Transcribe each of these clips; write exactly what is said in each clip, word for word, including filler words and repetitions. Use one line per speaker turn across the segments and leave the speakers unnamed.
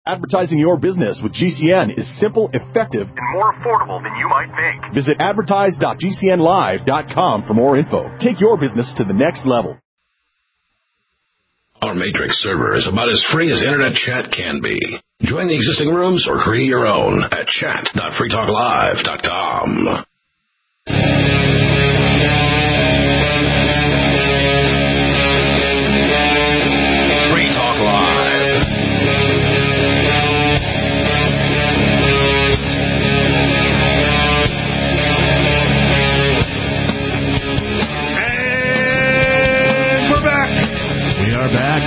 Advertising your business with G C N is simple, effective, and more affordable than you might think. Visit advertise dot g c n live dot com for more info. Take your business to the next level.
Our Matrix server is about as free as Internet chat can be. Join the existing rooms or create your own at chat dot free talk live dot com.
Back.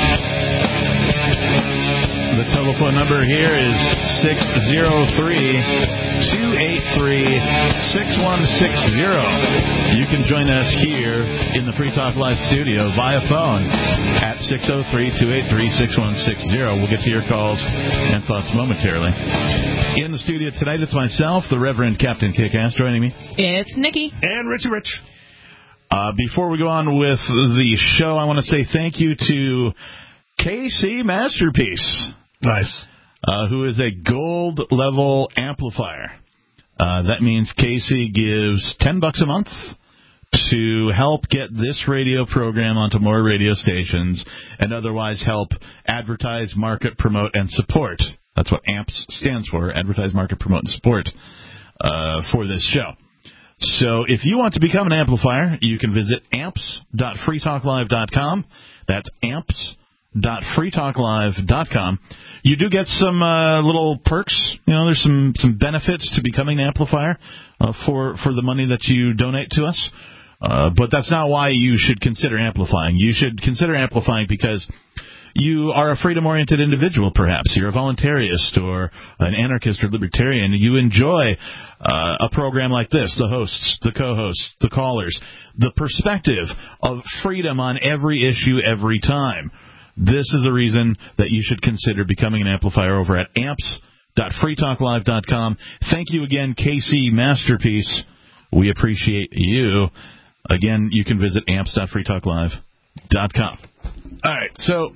The telephone number here is six oh three, two eight three, six one six zero. You can join us here in the Free Talk Live studio via phone at six oh three, two eight three, six one six zero. We'll get to your calls and thoughts momentarily. In the studio tonight, it's myself, the Reverend Captain Kickass, joining me.
It's Nikki.
And Richie Rich.
Uh, before we go on with the show, I want to say thank you to K C Masterpiece.
Nice.
Uh, who is a gold level amplifier. Uh, that means K C gives ten bucks a month to help get this radio program onto more radio stations and otherwise help advertise, market, promote, and support. That's what AMPS stands for, advertise, market, promote, and support uh, for this show. So if you want to become an amplifier, you can visit amps dot free talk live dot com. That's amps dot free talk live dot com. You do get some uh, little perks. You know, there's some, some benefits to becoming an amplifier uh, for, for the money that you donate to us. Uh, but that's not why you should consider amplifying. You should consider amplifying because you are a freedom-oriented individual, perhaps. You're a voluntarist or an anarchist or libertarian. You enjoy uh, a program like this, the hosts, the co-hosts, the callers, the perspective of freedom on every issue every time. This is the reason that you should consider becoming an amplifier over at amps dot free talk live dot com. Thank you again, K C Masterpiece. We appreciate you. Again, you can visit amps dot free talk live dot com. All right, so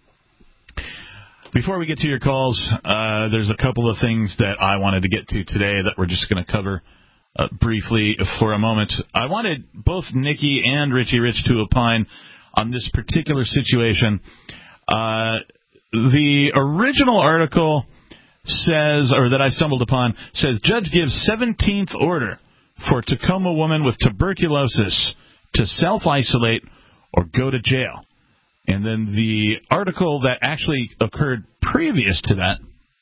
before we get to your calls, uh, there's a couple of things that I wanted to get to today that we're just going to cover uh, briefly for a moment. I wanted both Nikki and Richie Rich to opine on this particular situation. Uh, the original article says, or that I stumbled upon, says, Judge gives seventeenth order for Tacoma woman with tuberculosis to self-isolate or go to jail. And then the article that actually occurred previous to that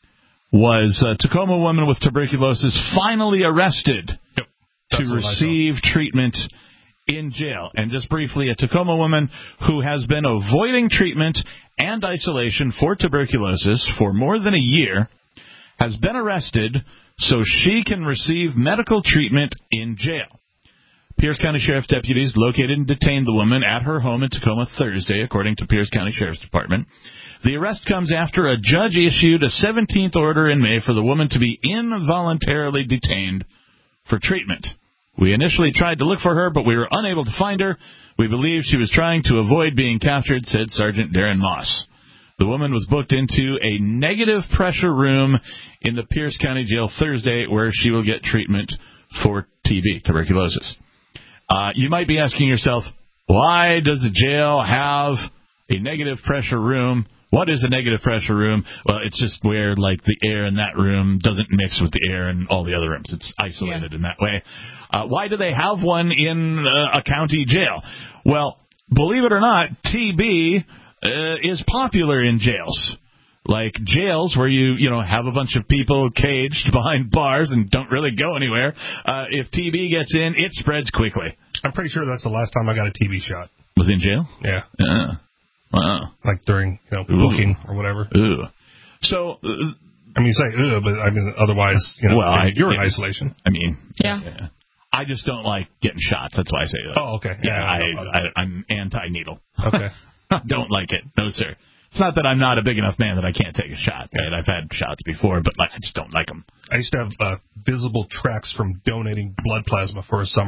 was uh, Tacoma woman with tuberculosis finally arrested yep, to receive treatment in jail. And just briefly, a Tacoma woman who has been avoiding treatment and isolation for tuberculosis for more than a year has been arrested so she can receive medical treatment in jail. Pierce County Sheriff's deputies located and detained the woman at her home in Tacoma Thursday, according to Pierce County Sheriff's Department. The arrest comes after a judge issued a seventeenth order in May for the woman to be involuntarily detained for treatment. We initially tried to look for her, but we were unable to find her. We believe she was trying to avoid being captured, said Sergeant Darren Moss. The woman was booked into a negative pressure room in the Pierce County Jail Thursday, where she will get treatment for T B, tuberculosis. Uh, you might be asking yourself, why does the jail have a negative pressure room? What is a negative pressure room? Well, it's just where, like, the air in that room doesn't mix with the air in all the other rooms. It's isolated yeah. in that way. Uh, why do they have one in uh, a county jail? Well, believe it or not, T B uh, is popular in jails. Like jails where you, you know, have a bunch of people caged behind bars and don't really go anywhere. Uh, if T B gets in, it spreads quickly.
I'm pretty sure that's the last time I got a T B shot.
Was in jail?
Yeah.
Uh, wow.
Like during, you know, booking or whatever.
Ooh. So, uh,
I mean, you say, ugh, but I mean, otherwise, you know,
well, I,
you're in
it,
isolation.
I mean,
yeah.
yeah. I just don't like getting shots. That's why I say that.
Oh, okay.
Yeah,
yeah
I, I, I, I'm anti-needle.
Okay.
I don't like it. No, sir. It's not that I'm not a big enough man that I can't take a shot. Right? I've had shots before, but like I just don't like them.
I used to have uh, visible tracks from donating blood plasma for a summer.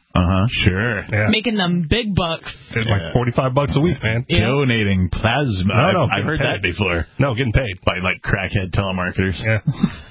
Uh-huh, sure.
Yeah.
Making them big bucks.
It's
Yeah.
like forty-five bucks a week, man.
Yeah.
Donating plasma.
No, no,
I've, I've heard
paid.
that before.
No, getting paid.
By, like, crackhead telemarketers.
Yeah.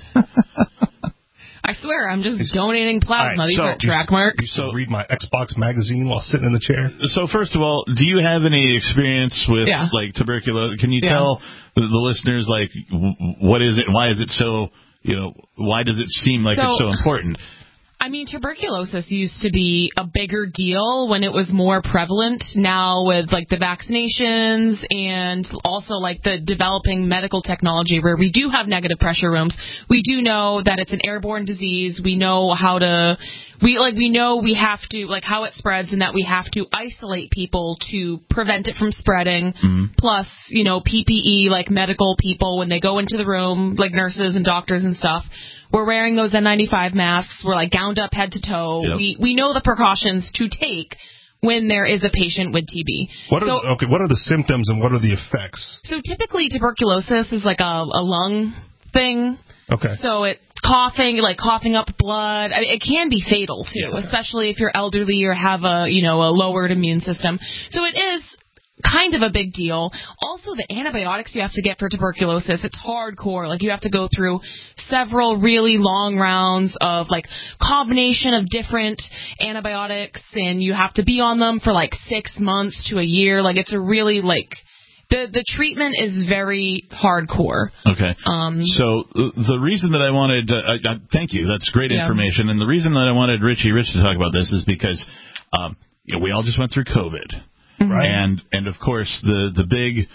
I swear, I'm just donating plasma.
All right,
These
so-
aren't track marks.
Used to read my Xbox magazine while sitting in the chair.
So, first of all, do you have any experience with,
Yeah.
like, tuberculosis? Can you
Yeah.
tell the, the listeners, like, w- what is it? Why is it so, you know, why does it seem like
So-
it's so important?
I mean, tuberculosis used to be a bigger deal when it was more prevalent. Now with, like, the vaccinations and also, like, the developing medical technology where we do have negative pressure rooms, we do know that it's an airborne disease. We know how to, we, like, we know we have to, like, how it spreads and that we have to isolate people to prevent it from spreading.
Mm-hmm.
Plus, you know, P P E, like, medical people, when they go into the room, like nurses and doctors and stuff, we're wearing those N ninety-five masks. We're, like, gowned up head to toe.
Yep.
We we know the precautions to take when there is a patient with T B.
What
so,
are okay? What are the symptoms and what are the effects?
so typically tuberculosis is like a, a lung thing.
Okay.
So it coughing, like coughing up blood. I mean, it can be fatal too,
Yeah.
especially if you're elderly or have a you know a lowered immune system. So it is kind of a big deal. Also, the antibiotics you have to get for tuberculosis, it's hardcore. Like, you have to go through several really long rounds of, like, combination of different antibiotics, and you have to be on them for, like, six months to a year. Like, it's a really, like, the the treatment is very hardcore.
Okay.
Um,
so uh, the reason that I wanted, uh, I, I, thank you, that's great
Yeah.
information, and the reason that I wanted Richie Rich to talk about this is because um, you know, we all just went through COVID.
Right.
And and of course the the big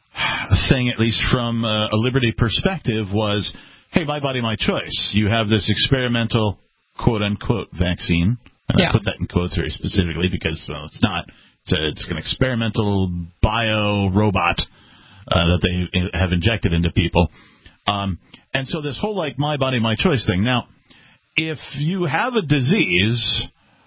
thing, at least from uh, a Liberty perspective, was, hey, my body, my choice. You have this experimental quote unquote vaccine, and
Yeah.
I put that in quotes very specifically because, well, it's not. It's, a, it's an experimental bio robot uh, that they have injected into people, um, and so this whole like my body, my choice thing. Now, if you have a disease,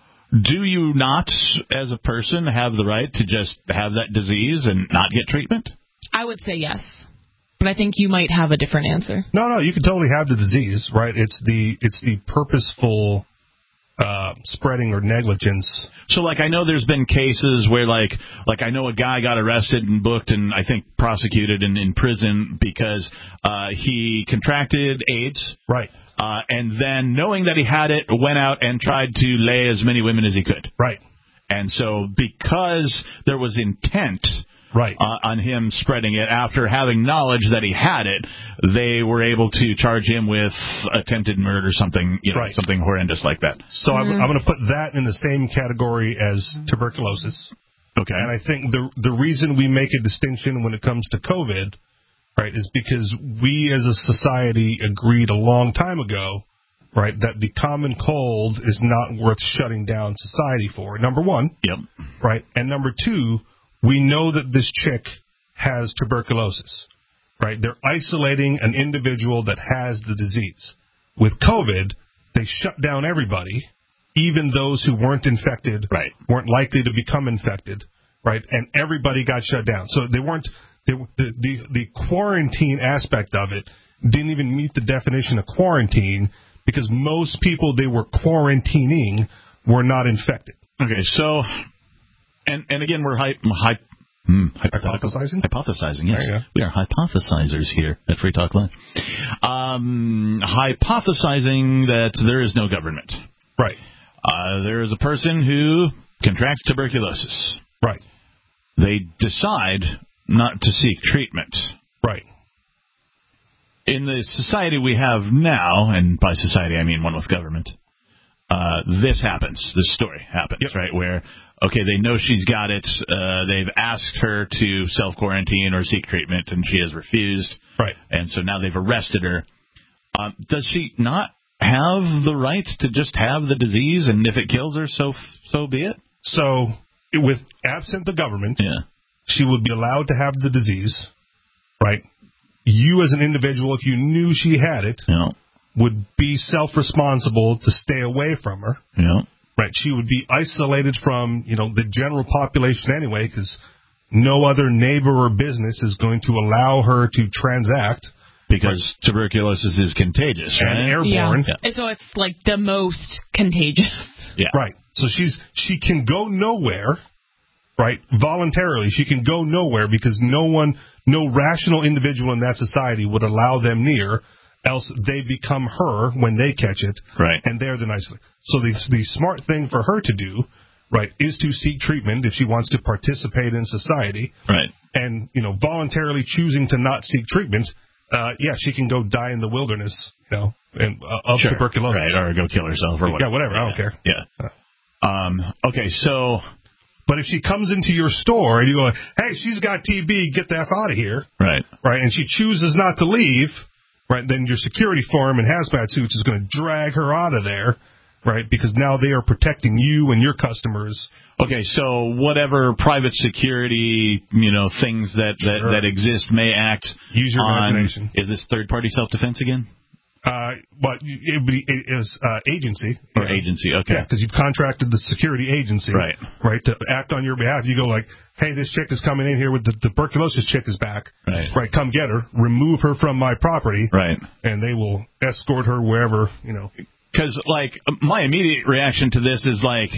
do you not, as a person, have the right to just have that disease and not get treatment?
I would say yes, but I think you might have a different answer.
No, no, you can totally have the disease, right? It's the it's the purposeful uh, spreading or negligence.
So, like, I know there's been cases where, like, like I know a guy got arrested and booked and I think prosecuted and in prison because uh, he contracted AIDS.
Right.
Uh, and then, knowing that he had it, went out and tried to lay as many women as he could.
Right.
And so, because there was intent
right.
uh, on him spreading it, after having knowledge that he had it, they were able to charge him with attempted murder or something, you know,
Right.
something horrendous like that.
So I'm, I'm going to put that in the same category as tuberculosis.
Okay.
And I think the the reason we make a distinction when it comes to COVID, right, is because we as a society agreed a long time ago, right, that the common cold is not worth shutting down society for. Number one.
Yep.
Right. And number two, we know that this chick has tuberculosis, right? They're isolating an individual that has the disease. With COVID, they shut down everybody, even those who weren't infected,
right.
weren't likely to become infected, right? And everybody got shut down. So they weren't, they, the, the, the quarantine aspect of it didn't even meet the definition of quarantine because most people they were quarantining were not infected.
Okay, so, and and again, we're hy- hy- hmm,
hypothesizing?
Hypothesizing, yes.
There you go.
We are hypothesizers here at Free Talk Live. Um, hypothesizing that there is no government.
Right.
Uh, there is a person who contracts tuberculosis.
Right.
They decide not to seek treatment.
Right.
In the society we have now, and by society I mean one with government, uh, this happens. This story happens,
yep.
right? Where, okay, they know she's got it. Uh, they've asked her to self-quarantine or seek treatment, and she has refused.
Right.
And so now they've arrested her. Um, does she not have the right to just have the disease, and if it kills her, so so be it?
So, with absent the government,
yeah.
she would be allowed to have the disease, right? You as an individual, if you knew she had it,
yeah.
would be self-responsible to stay away from her.
Yeah.
Right. She would be isolated from, you know, the general population anyway, because no other neighbor or business is going to allow her to transact.
Because right. tuberculosis is contagious, right?
And airborne.
Yeah. yeah. So it's like the most contagious.
Yeah.
Right. So she's she can go nowhere, right? Voluntarily, she can go nowhere because no one, no rational individual in that society would allow them near. Else they become her when they catch it,
right?
And they're the nice. So the the smart thing for her to do, right, is to seek treatment if she wants to participate in society,
right?
And you know, voluntarily choosing to not seek treatment, uh, yeah, she can go die in the wilderness, you know, and uh, of
sure.
tuberculosis,
right? Or go kill herself, or whatever.
Yeah, whatever.
Yeah.
I don't care.
Yeah. Um. Okay. So,
but if she comes into your store and you go, hey, she's got T B, get the F out of here,
right?
Right, and she chooses not to leave. Right, then your security firm and hazmat suits is going to drag her out of there, right, because now they are protecting you and your customers.
Okay, so whatever private security, you know, things that, that,
sure.
that exist may act
Use your
on,
imagination.
Is this third-party self-defense again?
Uh, but it would be it is uh, agency.
Or
yeah.
agency, okay.
Yeah, because you've contracted the security agency,
right,
right, to act on your behalf. You go like, hey, this chick is coming in here with the tuberculosis chick is back,
right,
right, come get her, remove her from my property,
right,
and they will escort her wherever, you know.
Because, like, my immediate reaction to this is like,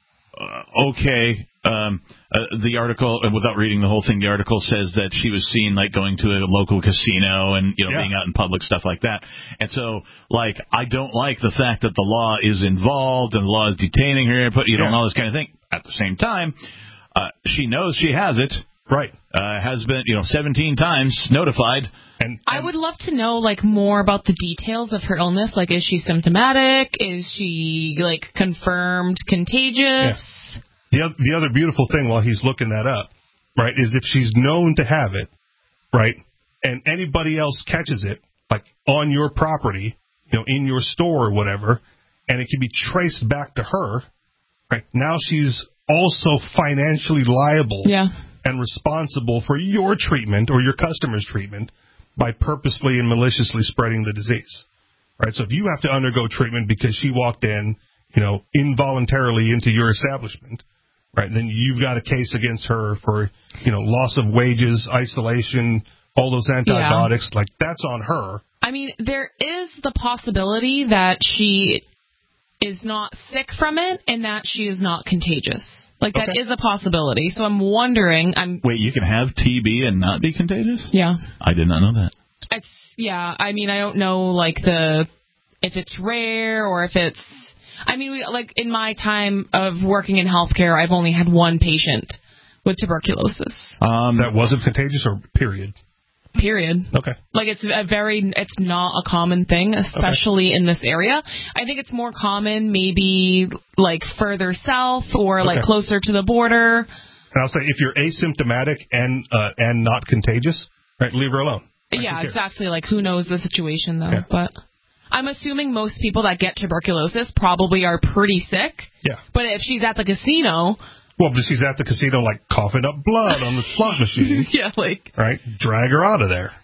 uh, okay, um, uh, the article, uh, without reading the whole thing, the article says that she was seen, like, going to a local casino and, you know,
yeah.
being out in public, stuff like that. And so, like, I don't like the fact that the law is involved and the law is detaining her, but you know,
yeah.
all this kind of thing. At the same time, uh, she knows she has it.
Right.
Uh, has been, you know, seventeen times notified.
And, and
I would love to know, like, more about the details of her illness. Like, is she symptomatic? Is she, like, confirmed contagious?
Yeah. The other, the other beautiful thing while he's looking that up, right, is if she's known to have it, right, and anybody else catches it, like on your property, you know, in your store or whatever, and it can be traced back to her, right, now she's also financially liable
yeah.
and responsible for your treatment or your customer's treatment by purposely and maliciously spreading the disease, right? So if you have to undergo treatment because she walked in, you know, involuntarily into your establishment, right, then you've got a case against her for, you know, loss of wages, isolation, all those antibiotics. Yeah. Like, that's on her.
I mean, there is the possibility that she is not sick from it and that she is not contagious. Like, that okay. is a possibility. So I'm wondering... I'm
Wait, you can have T B and not be contagious?
Yeah.
I did not know that.
It's Yeah, I mean, I don't know, like, the... if it's rare or if it's... I mean, we, like, in my time of working in healthcare, I've only had one patient with tuberculosis.
Um, that wasn't contagious, or period?
Period.
Okay.
Like, it's a very, it's not a common thing, especially okay. in this area. I think it's more common maybe, like, further south or, okay. like, closer to the border.
And I'll say, if you're asymptomatic and uh, and not contagious, right, leave her alone. Right?
Yeah, exactly. Like, who knows the situation, though, yeah. but... I'm assuming most people that get tuberculosis probably are pretty sick.
Yeah.
But if she's at the casino...
Well, but she's at the casino, like, coughing up blood on the slot machine.
Yeah, like...
Right? Drag her out of there.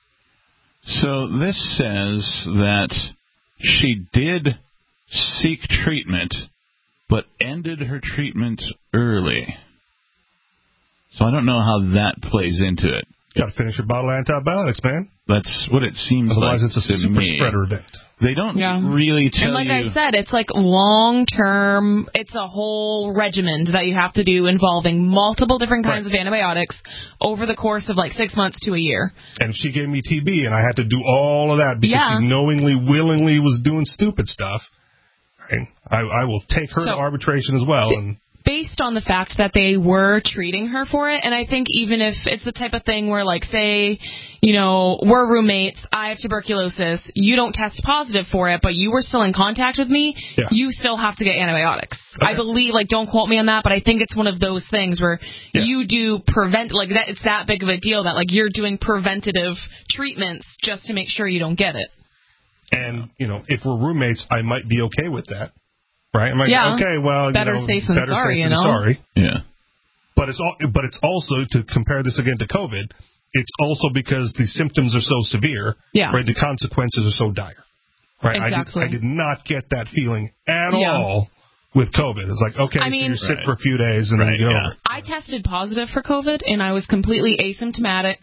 So this says that she did seek treatment, but ended her treatment early. So I don't know how that plays into it.
Got to finish your bottle of antibiotics, man.
That's what it seems
Otherwise,
like.
Otherwise, it's a super
me.
spreader event.
They don't
yeah.
really tell you.
And like
you...
I said, it's like long-term, it's a whole regimen that you have to do involving multiple different kinds right. of antibiotics over the course of like six months to a year.
And if she gave me T B and I had to do all of that because
yeah.
she knowingly, willingly was doing stupid stuff, I, I will take her
so,
to arbitration as well.
Th-
and
based on the fact that they were treating her for it, and I think even if it's the type of thing where, like, say, you know, we're roommates, I have tuberculosis, you don't test positive for it, but you were still in contact with me,
yeah.
you still have to get antibiotics.
Okay.
I believe, like, don't quote me on that, but I think it's one of those things where yeah. you do prevent, like, that it's that big of a deal that, like, you're doing preventative treatments just to make sure you don't get it.
And, you know, if we're roommates, I might be okay with that. Right? I'm like,
yeah.
okay, well,
better
you know,
safe than
better
sorry,
safe
you
than
know?
sorry.
Yeah.
But it's all, but it's also, to compare this again to COVID, it's also because the symptoms are so severe,
yeah.
right? The consequences are so dire. Right?
Exactly.
I did, I did not get that feeling at
yeah.
all with COVID. It's like, okay,
I
so
mean,
you're sick
right.
for a few days and
right,
then you get
yeah.
over it.
I tested positive for COVID, and I was completely asymptomatic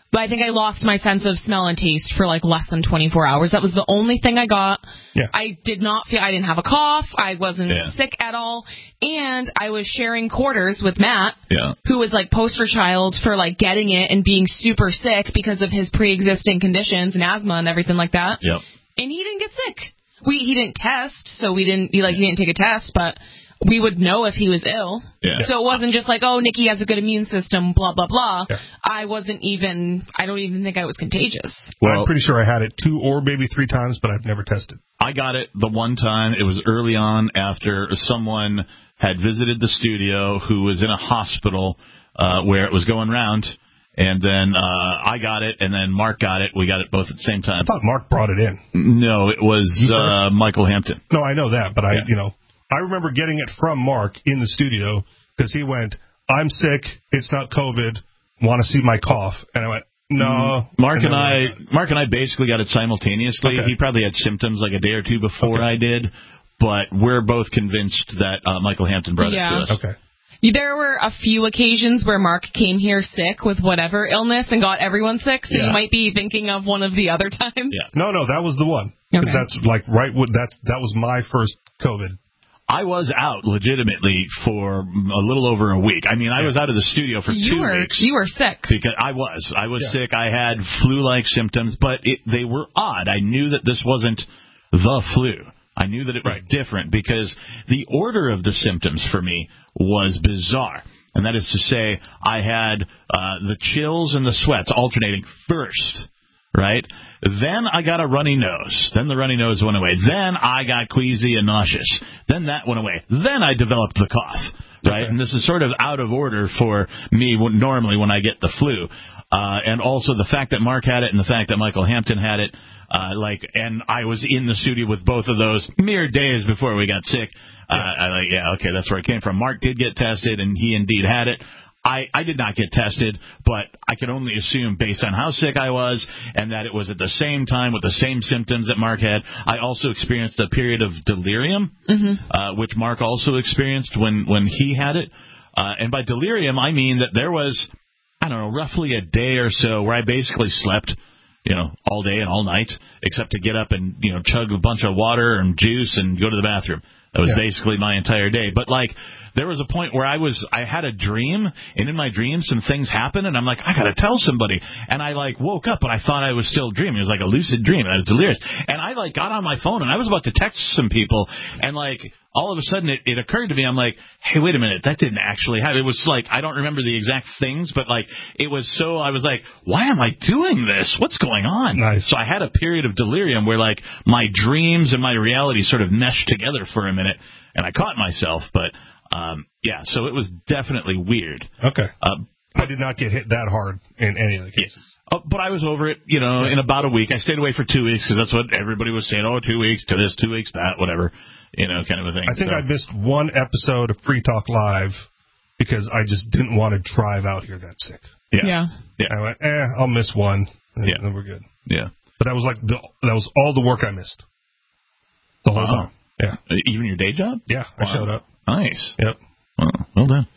But I think I lost my sense of smell and taste for like less than twenty-four hours. That was the only thing I got.
Yeah.
I did not feel, I didn't have a cough. I wasn't
Yeah.
sick at all. And I was sharing quarters with Matt,
Yeah.
who was like poster child for like getting it and being super sick because of his pre-existing conditions and asthma and everything like that.
Yep.
And he didn't get sick. We, he didn't test, so we didn't, he, like, he didn't take a test, but we would know if he was ill.
Yeah.
So it wasn't just like, oh, Nikki has a good immune system, blah, blah, blah.
Yeah.
I wasn't even, I don't even think I was contagious.
Well, I'm pretty sure I had it two or maybe three times, but I've never tested.
I got it the one time. It was early on after someone had visited the studio who was in a hospital uh, where it was going round. And then uh, I got it, and then Mark got it. We got it both at the same time.
I thought Mark brought it in.
No, it was uh, Michael Hampton.
No, I know that, but I,
Yeah.
you know, I remember getting it from Mark in the studio because he went, "I'm sick. It's not COVID. Want to see my cough?" And I went, "No."
Mark and,
and
I,
like,
Mark and I basically got it simultaneously.
Okay.
He probably had symptoms like a day or two before
Okay.
I did, but we're both convinced that uh, Michael Hampton brought
Yeah.
it to us.
Okay.
There were a few occasions where Mark came here sick with whatever illness and got everyone sick, so
Yeah.
you might be thinking of one of the other times.
Yeah.
No, no, that was the one. 'Cause
Okay.
That's like right. What that's that was my first COVID.
I was out legitimately for a little over a week. I mean, I was out of the studio for
You
two
were
weeks.
you were sick.
Because I was. I was
Yeah.
sick. I had flu-like symptoms, but it, they were odd. I knew that this wasn't the flu. I knew that it was
Right.
different because the order of the symptoms for me was bizarre. And that is to say, I had uh, the chills and the sweats alternating first, right? Then I got a runny nose. Then the runny nose went away. Then I got queasy and nauseous. Then that went away. Then I developed the cough, right?
Okay.
And this is sort of out of order for me when, normally when I get the flu. Uh, and also the fact that Mark had it and the fact that Michael Hampton had it, uh, like, and I was in the studio with both of those mere days before we got sick. Uh, I like, yeah, okay, that's where it came from. Mark did get tested, and he indeed had it. I, I did not get tested, but I could only assume based on how sick I was and that it was at the same time with the same symptoms that Mark had. I also experienced a period of delirium, mm-hmm. uh, which Mark also experienced when, when he had it. Uh, and by delirium, I mean that there was, I don't know, roughly a day or so where I basically slept, you know, all day and all night, except to get up and, you know, chug a bunch of water and juice and go to the bathroom. That was
Yeah.
basically my entire day. But, like, there was a point where I was, I had a dream, and in my dream some things happened, and I'm like, I gotta tell somebody. And I, like, woke up, and I thought I was still dreaming. It was like a lucid dream, and I was delirious. And I, like, got on my phone, and I was about to text some people, and, like, all of a sudden it, it occurred to me, I'm like, hey, wait a minute, that didn't actually happen. It was like, I don't remember the exact things, but, like, it was so, I was like, why am I doing this? What's going on?
Nice.
So I had a period of delirium where, like, my dreams and my reality sort of meshed together for a minute, and I caught myself, but, um, yeah, so it was definitely weird.
Okay.
Uh,
I did not get hit that hard in any of the cases.
Oh, but I was over it, you know,
Yeah.
in about a week. I stayed away for two weeks because that's what everybody was saying. Oh, two weeks to this, two weeks that, whatever, you know, kind of a thing.
I think
so.
I missed one episode of Free Talk Live because I just didn't want to drive out here that sick.
Yeah.
Yeah.
Yeah.
I went, eh, I'll miss one, and
Yeah.
then we're good.
Yeah.
But that was like the, that was all the work I missed. The whole
Wow.
time. Yeah.
Uh, Even your day job?
Yeah, I
Wow.
showed up.
Nice.
Yep.
Well, well done.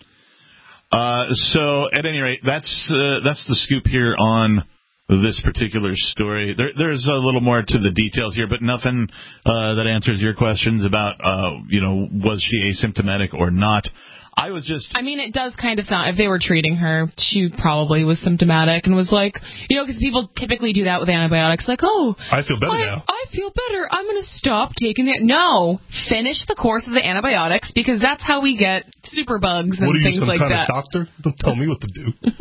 Uh, so, at any rate, that's uh, that's the scoop here on this particular story. There, there's a little more to the details here, but nothing uh, that answers your questions about, uh, you know, was she asymptomatic or not. I was just...
I mean, it does kind of sound, if they were treating her, she probably was symptomatic and was like, you know, because people typically do that with antibiotics, like, oh,
I feel better
I,
now.
I feel better. I'm going to stop taking it. No, finish the course of the antibiotics because that's how we get superbugs and
What are you,
things
some
like
kind
that.
of doctor? Don't tell me what to do.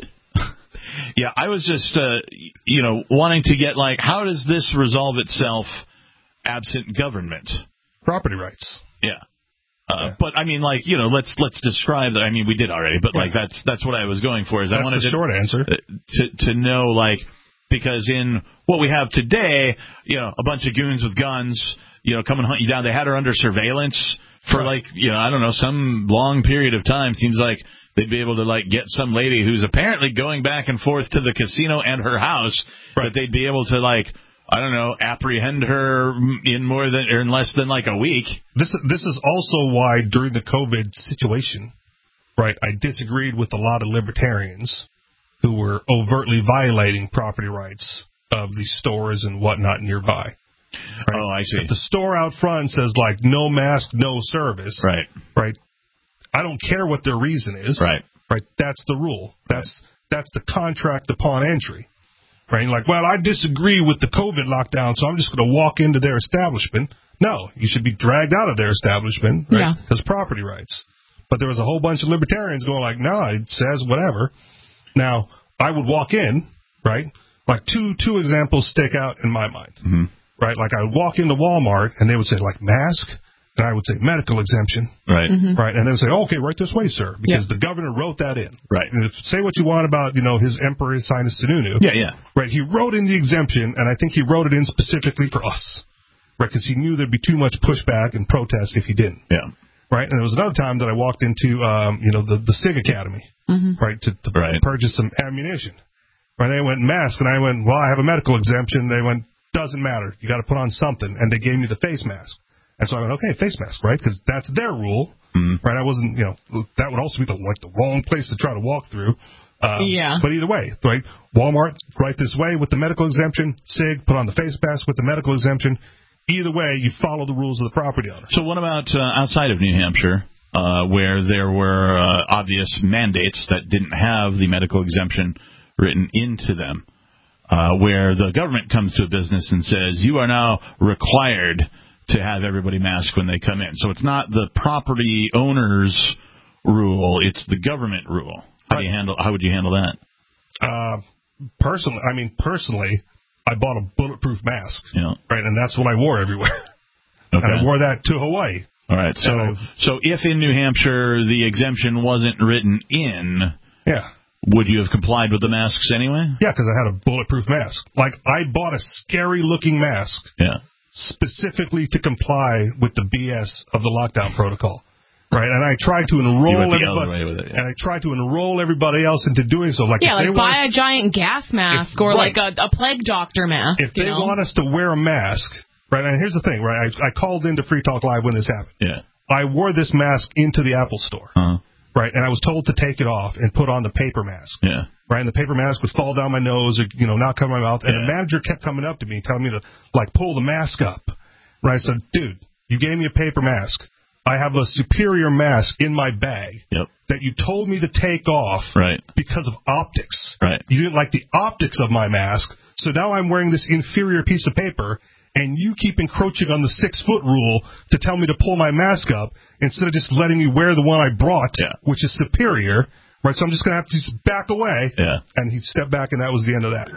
Yeah, I was just, uh, you know, wanting to get, like, how does this resolve itself absent government?
Property rights.
Yeah. Uh,
Yeah.
But I mean, like, you know, let's let's describe that. I mean, we did already, but like
Yeah.
that's that's what I was going for. Is
That's
I wanted
the
to,
short answer.
uh, to to know, like, because in what we have today, you know, a bunch of goons with guns, you know, come and hunt you down. They had her under surveillance for
Right.
like, you know, I don't know, some long period of time. Seems like they'd be able to like get some lady who's apparently going back and forth to the casino and her house,
Right.
that they'd be able to like, I don't know, apprehend her in more than or in less than like a week.
This this is also why during the COVID situation, right, I disagreed with a lot of libertarians who were overtly violating property rights of the stores and whatnot nearby. Right?
Oh, I see.
If the store out front says, like, no mask, no service,
right?
Right. I don't care what their reason is.
Right.
Right. That's the rule. That's right. That's the contract upon entry. Right. Like, well, I disagree with the COVID lockdown, so I'm just going to walk into their establishment. No, you should be dragged out of their establishment, right? Because yeah. property rights. But there was a whole bunch of libertarians going like, no, it says whatever. Now, I would walk in, right? Like two two examples stick out in my mind.
Mm-hmm.
Right, like I would walk into Walmart and they would say like mask, and I would say medical exemption.
Right.
Mm-hmm.
Right, and they would say, oh, okay, right this way, sir, because yep. the governor wrote that in.
Right.
And if, say what you want about, you know, his emperor, his highness Sununu.
Yeah, yeah.
Right, he wrote in the exemption, and I think he wrote it in specifically for us. Right, because he knew there'd be too much pushback and protest if he didn't.
Yeah.
Right, and there was another time that I walked into, um, you know, the, the SIG Academy,
mm-hmm.
right, to, to
right.
purchase some ammunition. Right, they went mask, and I went, well, I have a medical exemption. They went, doesn't matter. You got to put on something. And they gave me the face mask. And so I went, okay, face mask, right? Because that's their rule,
mm-hmm.
right? I wasn't, you know, that would also be the, like the wrong place to try to walk through. Um,
yeah.
But either way, right? Walmart, right this way with the medical exemption. SIG, put on the face mask with the medical exemption. Either way, you follow the rules of the property owner.
So what about uh, outside of New Hampshire, uh, where there were uh, obvious mandates that didn't have the medical exemption written into them? Uh, where the government comes to a business and says, you are now required to have everybody mask when they come in. So it's not the property owner's rule, it's the government rule. How do you handle? How would you handle that?
Uh, personally, I mean, personally, I bought a bulletproof mask,
yeah.
right, and that's what I wore everywhere.
Okay.
And I wore that to Hawaii.
All right, so I, so if in New Hampshire the exemption wasn't written in,
yeah.
would you have complied with the masks anyway?
Yeah, because I had a bulletproof mask. Like, I bought a scary-looking mask
yeah.
specifically to comply with the B S of the lockdown protocol, right? And I tried to enroll everybody, with it, yeah. and I tried to enroll everybody else into doing so. Like,
yeah,
if
like
they
buy
want
a giant gas mask
if,
or
right.
like a, a plague doctor mask.
If they
you know?
want us to wear a mask, right? And here's the thing, right? I, I called into Free Talk Live when this happened.
Yeah.
I wore this mask into the Apple store.
Uh-huh.
Right, and I was told to take it off and put on the paper mask.
Yeah.
Right, and the paper mask would fall down my nose or, you know, not cover my mouth. And yeah. the manager kept coming up to me, telling me to, like, pull the mask up. Right, so, dude, you gave me a paper mask. I have a superior mask in my bag
yep.
that you told me to take off
right.
because of optics.
Right.
You didn't like the optics of my mask, so now I'm wearing this inferior piece of paper, and you keep encroaching on the six-foot rule to tell me to pull my mask up instead of just letting me wear the one I brought,
yeah.
which is superior. Right, so I'm just going to have to just back away.
Yeah.
And he stepped back, and that was the end of that.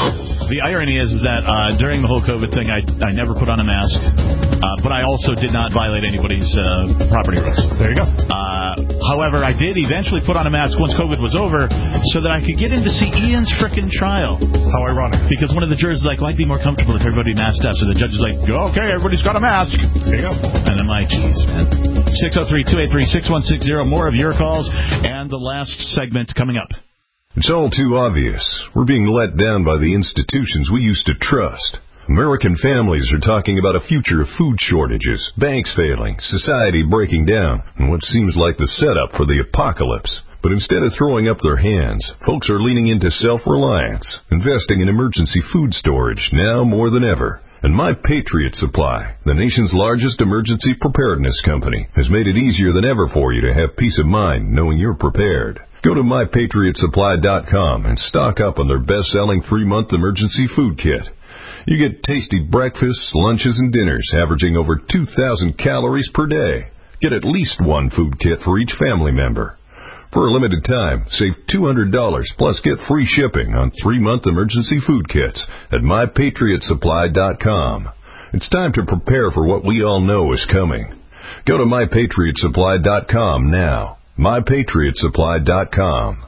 The irony is that uh, during the whole COVID thing, I, I never put on a mask, uh, but I also did not violate anybody's uh, property rights.
There you go.
Uh, however, I did eventually put on a mask once COVID was over so that I could get in to see Ian's frickin' trial.
How ironic.
Because one of the jurors was like, well, I'd be more comfortable if everybody masked up. So the judge is like, okay, everybody's got a mask.
There you go.
And I'm like, geez, man. six oh three, two eight three, six one six zero. More of your calls. And the last segment coming up.
It's all too obvious. We're being let down by the institutions we used to trust. American families are talking about a future of food shortages, banks failing, society breaking down, and what seems like the setup for the apocalypse. But instead of throwing up their hands, folks are leaning into self-reliance, investing in emergency food storage now more than ever. And My Patriot Supply, the nation's largest emergency preparedness company, has made it easier than ever for you to have peace of mind knowing you're prepared. Go to my patriot supply dot com and stock up on their best-selling three-month emergency food kit. You get tasty breakfasts, lunches, and dinners averaging over two thousand calories per day. Get at least one food kit for each family member. For a limited time, save two hundred dollars plus get free shipping on three-month emergency food kits at my patriot supply dot com. It's time to prepare for what we all know is coming. Go to my patriot supply dot com now. my patriot supply dot com.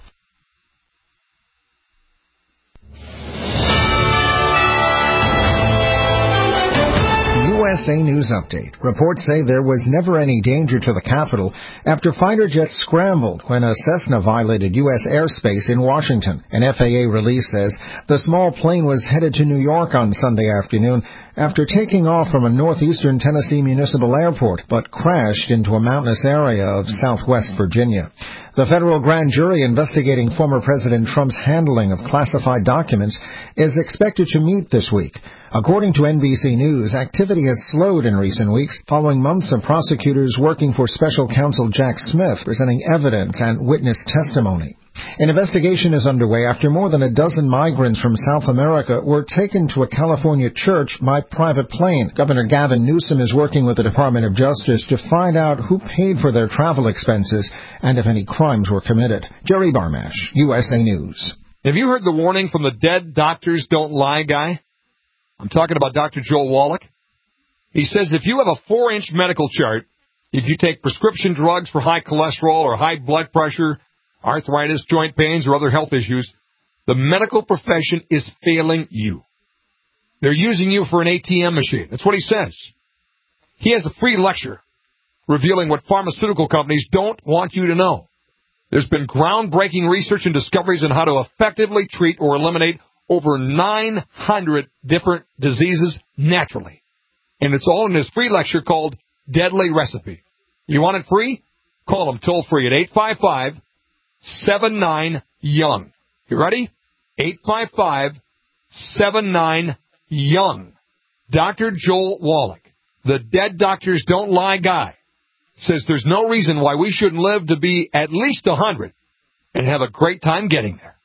U S A News Update. Reports say there was never any danger to the Capitol after fighter jets scrambled when a Cessna violated U S airspace in Washington. An F A A release says the small plane was headed to New York on Sunday afternoon after taking off from a northeastern Tennessee municipal airport, but crashed into a mountainous area of southwest Virginia. The federal grand jury investigating former President Trump's handling of classified documents is expected to meet this week. According to N B C News, activity has slowed in recent weeks following months of prosecutors working for special counsel Jack Smith presenting evidence and witness testimony. An investigation is underway after more than a dozen migrants from South America were taken to a California church by private plane. Governor Gavin Newsom is working with the Department of Justice to find out who paid for their travel expenses and if any crimes were committed. Jerry Barmash, U S A News.
Have you heard the warning from the dead doctors don't lie guy? I'm talking about Doctor Joel Wallach. He says if you have a four-inch medical chart, if you take prescription drugs for high cholesterol or high blood pressure, arthritis, joint pains, or other health issues, the medical profession is failing you. They're using you for an A T M machine. That's what he says. He has a free lecture revealing what pharmaceutical companies don't want you to know. There's been groundbreaking research and discoveries on how to effectively treat or eliminate over nine hundred different diseases naturally. And it's all in his free lecture called Deadly Recipe. You want it free? Call him toll free at eight five five, seven nine, young. You ready? eight five five, seven nine, young. Doctor Joel Wallach, the dead doctors don't lie guy, says there's no reason why we shouldn't live to be at least one hundred and have a great time getting there.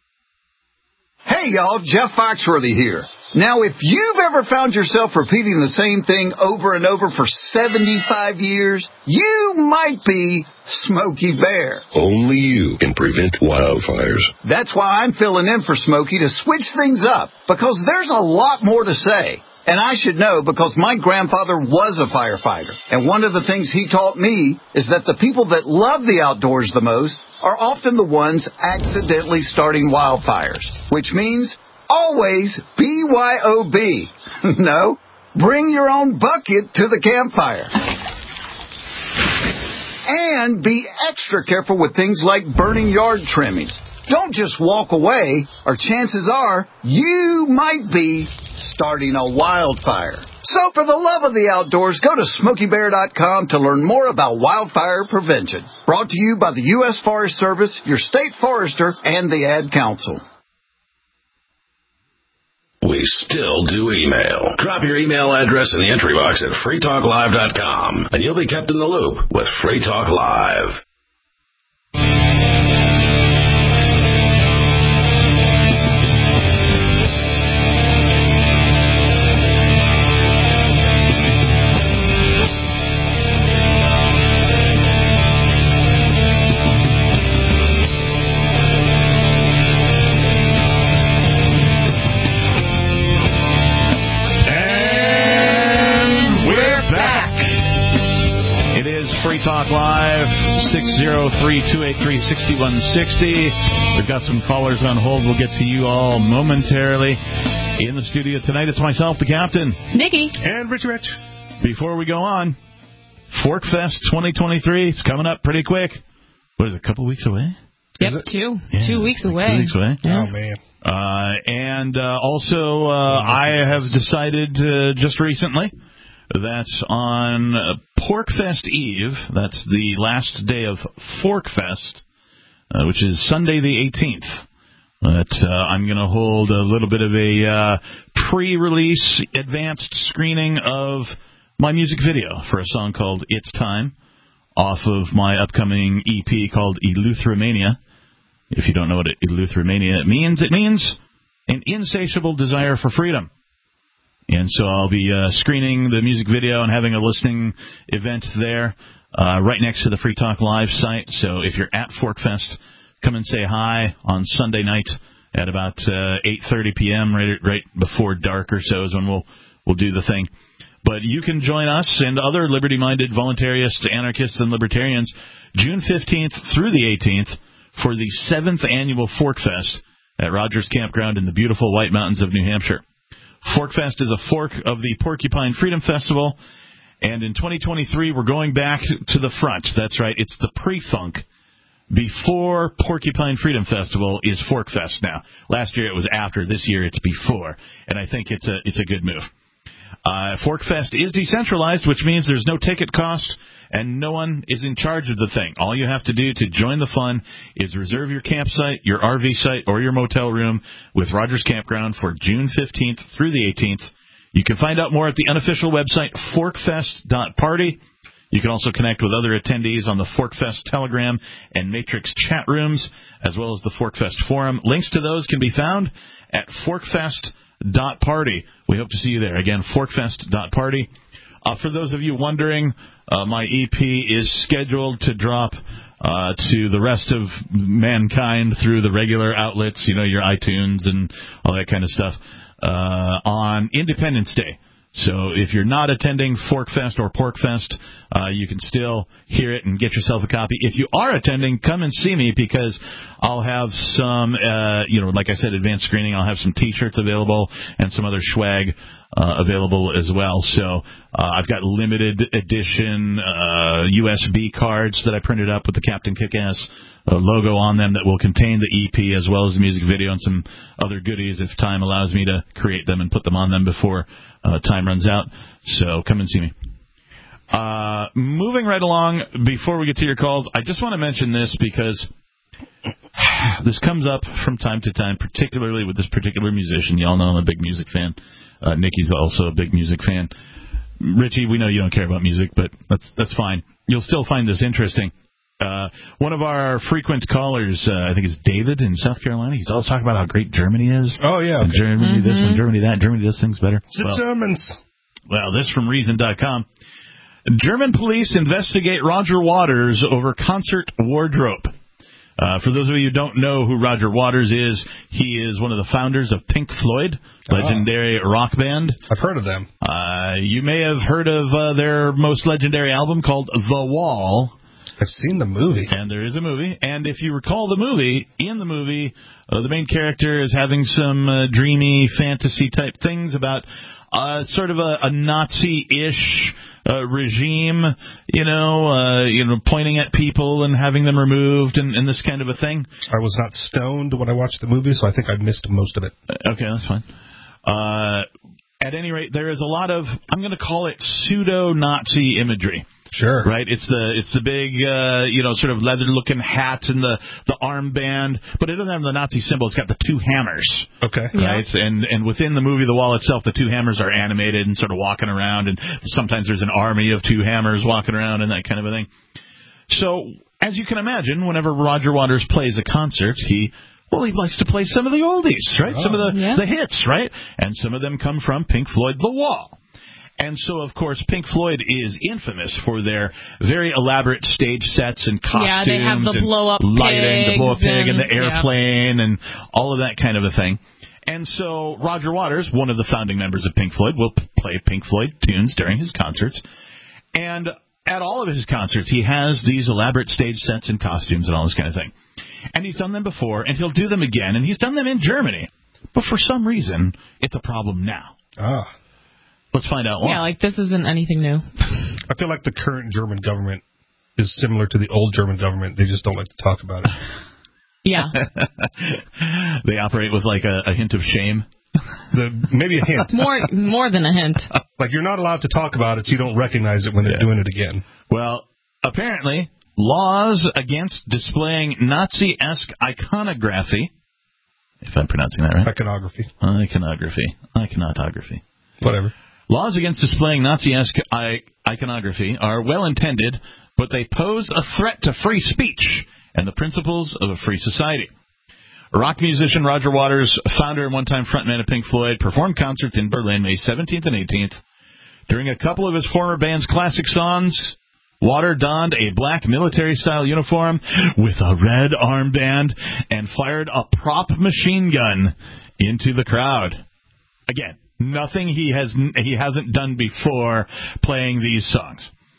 Hey, y'all, Jeff Foxworthy here. Now, if you've ever found yourself repeating the same thing over and over for seventy-five years, you might be Smokey Bear.
Only you can prevent wildfires.
That's why I'm filling in for Smokey to switch things up, because there's a lot more to say. And I should know because my grandfather was a firefighter. And one of the things he taught me is that the people that love the outdoors the most are often the ones accidentally starting wildfires, which means always B Y O B. No, bring your own bucket to the campfire. And be extra careful with things like burning yard trimmings. Don't just walk away, or chances are you might be starting a wildfire. So for the love of the outdoors, go to Smokey Bear dot com to learn more about wildfire prevention. Brought to you by the U S Forest Service, your state forester, and the Ad Council.
We still do email. Drop your email address in the entry box at free talk live dot com, and you'll be kept in the loop with Free Talk Live.
Free Talk Live, six oh three, two eight three, six one six oh. We've got some callers on hold. We'll get to you all momentarily. In the studio tonight, it's myself, the captain.
Nikki.
And Rich Rich.
Before we go on, Fork Fest twenty twenty-three is coming up pretty quick. What is it, a couple weeks away?
Yep, two. Yeah, two weeks away.
Two weeks away.
Yeah. Oh, man.
Uh, and uh, also, uh, I have decided uh, just recently that's on uh, Porkfest Eve. That's the last day of Forkfest, uh, which is Sunday the eighteenth. That uh, I'm going to hold a little bit of a uh, pre-release advanced screening of my music video for a song called It's Time off of my upcoming E P called Eleutheromania. If you don't know what Eleutheromania means, it means an insatiable desire for freedom. And so I'll be uh, screening the music video and having a listening event there uh, right next to the Free Talk Live site. So if you're at Forkfest, come and say hi on Sunday night at about uh, eight thirty p.m., right, right before dark or so is when we'll, we'll do the thing. But you can join us and other liberty-minded voluntarists, anarchists, and libertarians June fifteenth through the eighteenth for the seventh annual Forkfest at Rogers Campground in the beautiful White Mountains of New Hampshire. Forkfest is a fork of the Porcupine Freedom Festival, and in twenty twenty-three, we're going back to the front. That's right, it's the pre-funk. Before Porcupine Freedom Festival is Forkfest now. Last year it was after. This year it's before, and I think it's a it's a good move. Uh, Forkfest is decentralized, which means there's no ticket cost, and no one is in charge of the thing. All you have to do to join the fun is reserve your campsite, your R V site, or your motel room with Rogers Campground for June fifteenth through the eighteenth. You can find out more at the unofficial website, forkfest dot party. You can also connect with other attendees on the Forkfest Telegram and Matrix chat rooms, as well as the Forkfest Forum. Links to those can be found at forkfest dot party. We hope to see you there. Again, forkfest dot party. Uh, for those of you wondering, uh, my E P is scheduled to drop uh, to the rest of mankind through the regular outlets, you know, your iTunes and all that kind of stuff, uh, on Independence Day. So if you're not attending Forkfest or Porkfest, uh, you can still hear it and get yourself a copy. If you are attending, come and see me, because I'll have some, uh, you know, like I said, advanced screening. I'll have some T-shirts available and some other swag uh, available as well. So uh, I've got limited edition uh, U S B cards that I printed up with the Captain Kick-Ass uh, logo on them that will contain the E P as well as the music video and some other goodies if time allows me to create them and put them on them before Uh, time runs out. So come and see me. Uh, moving right along, before we get to your calls, I just want to mention this because this comes up from time to time, particularly with this particular musician. You all know I'm a big music fan. Uh, Nikki's also a big music fan. Richie, we know you don't care about music, but that's that's fine. You'll still find this interesting. Uh, one of our frequent callers, uh, I think it's David in South Carolina. He's always talking about how great Germany is.
Oh, yeah. Okay.
And Germany
mm-hmm.
this and Germany that. Germany does things better.
The
well,
Germans.
Well, this from Reason dot com. German police investigate Roger Waters over concert wardrobe. Uh, for those of you who don't know who Roger Waters is, he is one of the founders of Pink Floyd, legendary oh. rock band.
I've heard of them.
Uh, you may have heard of uh, their most legendary album called The Wall.
I've seen the movie.
And there is a movie. And if you recall the movie, in the movie, uh, the main character is having some uh, dreamy fantasy-type things about uh, sort of a, a Nazi-ish uh, regime, you know, uh, you know, pointing at people and having them removed and, and this kind of a thing.
I was not stoned when I watched the movie, so I think I missed most of it.
Okay, that's fine. Uh, at any rate, there is a lot of, I'm going to call it pseudo-Nazi imagery.
Sure.
Right? It's the it's the big, uh, you know, sort of leather-looking hat and the, the armband, but it doesn't have the Nazi symbol. It's got the two hammers.
Okay.
Right?
Yeah.
And and within the movie The Wall itself, the two hammers are animated and sort of walking around, and sometimes there's an army of two hammers walking around and that kind of a thing. So, as you can imagine, whenever Roger Waters plays a concert, he... Well, he likes to play some of the oldies, right?
Oh.
Some of the,
yeah.
the hits, right? And some of them come from Pink Floyd, The Wall. And so, of course, Pink Floyd is infamous for their very elaborate stage sets and costumes.
Yeah, they have the
and
blow-up
lighting, the blow-up pig, and,
and
the airplane,
yeah.
and all of that kind of a thing. And so Roger Waters, one of the founding members of Pink Floyd, will p- play Pink Floyd tunes during his concerts. And at all of his concerts, he has these elaborate stage sets and costumes and all this kind of thing. And he's done them before, and he'll do them again, and he's done them in Germany. But for some reason, it's a problem now.
Ah.
Let's find out why.
Yeah, like this isn't anything new.
I feel like the current German government is similar to the old German government. They just don't like to talk about it.
Yeah.
They operate with like a, a hint of shame.
The, maybe a hint.
More more than a hint.
Like you're not allowed to talk about it, so you don't recognize it when they're yeah. doing it again.
Well, apparently, laws against displaying Nazi-esque iconography, if I'm pronouncing that right.
Iconography.
Iconography. Iconography.
Whatever.
Laws against displaying Nazi-esque I- iconography are well-intended, but they pose a threat to free speech and the principles of a free society. Rock musician Roger Waters, founder and one-time frontman of Pink Floyd, performed concerts in Berlin May seventeenth and eighteenth. During a couple of his former band's classic songs, Water donned a black military-style uniform with a red armband and fired a prop machine gun into the crowd. Again, nothing he has he hasn't done before playing these songs.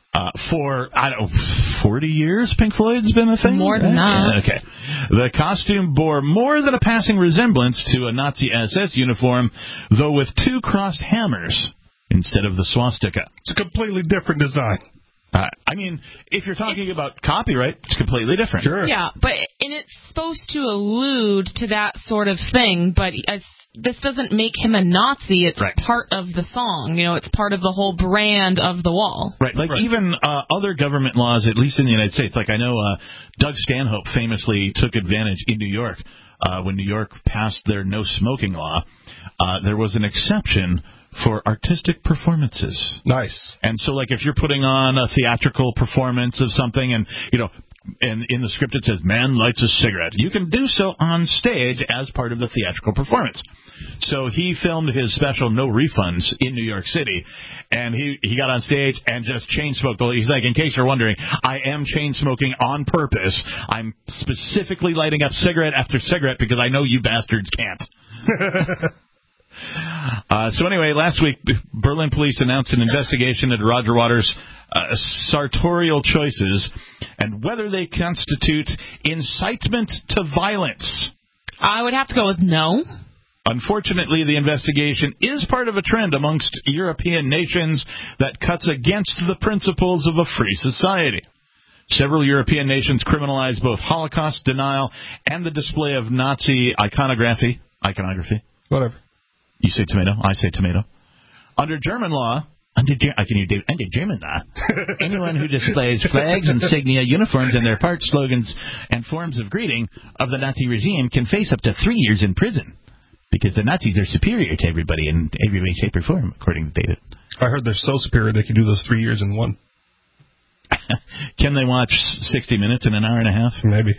Uh, for, I don't know, forty years Pink Floyd's been a thing?
More than that.
Yeah, okay. The costume bore more than a passing resemblance to a Nazi S S uniform, though with two crossed hammers instead of the swastika.
It's a completely different design.
Uh, I mean, if you're talking it's, about copyright, it's completely different.
Sure.
Yeah, but and it's supposed to allude to that sort of thing, but it's, this doesn't make him a Nazi. It's
right.
part of the song. You know, it's part of the whole brand of the wall.
Right. Like right. even uh, other government laws, at least in the United States. Like I know uh, Doug Stanhope famously took advantage in New York uh, when New York passed their no smoking law. Uh, there was an exception for artistic performances.
Nice.
And so, like, if you're putting on a theatrical performance of something and, you know, and in the script it says, man lights a cigarette, you can do so on stage as part of the theatrical performance. So he filmed his special No Refunds in New York City, and he, he got on stage and just chain smoked. He's like, in case you're wondering, I am chain smoking on purpose. I'm specifically lighting up cigarette after cigarette because I know you bastards can't. Uh, so anyway, last week, Berlin police announced an investigation into Roger Waters' uh, sartorial choices and whether they constitute incitement to violence.
I would have to go with no.
Unfortunately, the investigation is part of a trend amongst European nations that cuts against the principles of a free society. Several European nations criminalize both Holocaust denial and the display of Nazi iconography. Iconography.
Whatever.
You say tomato, I say tomato. Under German law, under, I can do under German law, anyone who displays flags, insignia, uniforms, and their parts, slogans, and forms of greeting of the Nazi regime can face up to three years in prison because the Nazis are superior to everybody in every way, shape, or form, according to David.
I heard they're so superior they can do those three years in one.
Can they watch sixty minutes in an hour and a half?
Maybe.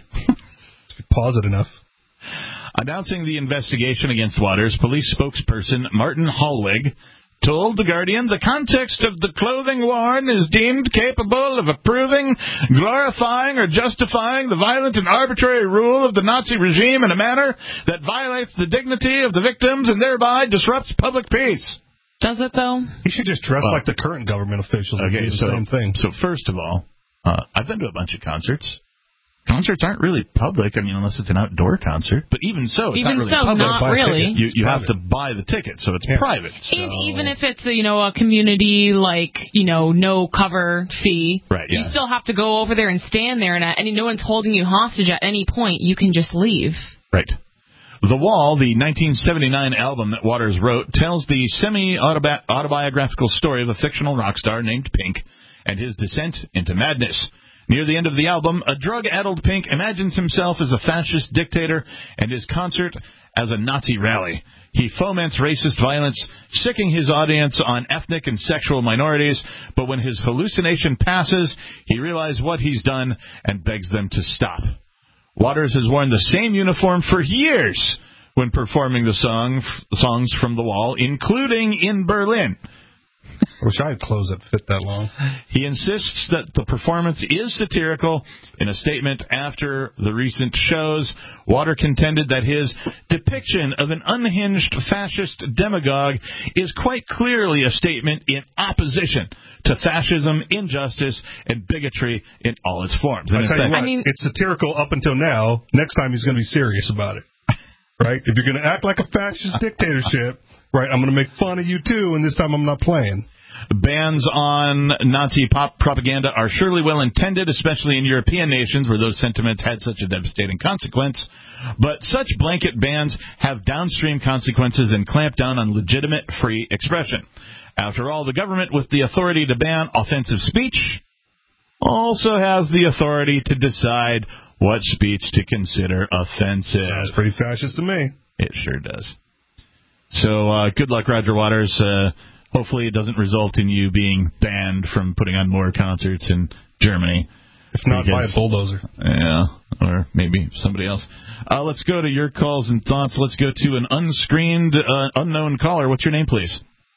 Pause it enough.
Announcing the investigation against Waters, police spokesperson Martin Hallweg told The Guardian the context of the clothing worn is deemed capable of approving, glorifying, or justifying the violent and arbitrary rule of the Nazi regime in a manner that violates the dignity of the victims and thereby disrupts public peace.
Does it, though?
He should just dress well, like the current government officials and
okay,
do the
so,
same thing.
So first of all, uh, I've been to a bunch of concerts. Concerts aren't really public, I mean, unless it's an outdoor concert. But even so, it's
even
not really
so,
public.
not really.
You, you have to buy the ticket, so it's
yeah.
private. So.
And even if it's a, you know, a community, like, you know, no cover fee,
right, yeah.
you still have to go over there and stand there, and, and no one's holding you hostage at any point. You can just leave.
Right. The Wall, the nineteen seventy-nine album that Waters wrote, tells the semi-autobiographical story of a fictional rock star named Pink and his descent into madness. Near the end of the album, a drug-addled Pink imagines himself as a fascist dictator and his concert as a Nazi rally. He foments racist violence, sicking his audience on ethnic and sexual minorities, but when his hallucination passes, he realizes what he's done and begs them to stop. Waters has worn the same uniform for years when performing the song, songs from The Wall, including in Berlin.
I wish I had clothes that fit that long.
He insists that the performance is satirical. In a statement after the recent shows, Water contended that his depiction of an unhinged fascist demagogue is quite clearly a statement in opposition to fascism, injustice, and bigotry in all its forms. And
I tell
fact,
you what,
I mean,
it's satirical up until now. Next time he's going to be serious about it. Right? If you're going to act like a fascist dictatorship, right, I'm going to make fun of you too, and this time I'm not playing.
Bans on Nazi pop propaganda are surely well intended, especially in European nations where those sentiments had such a devastating consequence. But such blanket bans have downstream consequences and clamp down on legitimate free expression. After all, the government with the authority to ban offensive speech also has the authority to decide what speech to consider offensive.
Sounds pretty fascist to me.
It sure does. So uh, good luck, Roger Waters. Uh, hopefully it doesn't result in you being banned from putting on more concerts in Germany.
If not,
because,
buy a bulldozer.
Yeah, or maybe somebody else. Uh, let's go to your calls and thoughts. Let's go to an unscreened, uh, unknown caller. What's your name, please?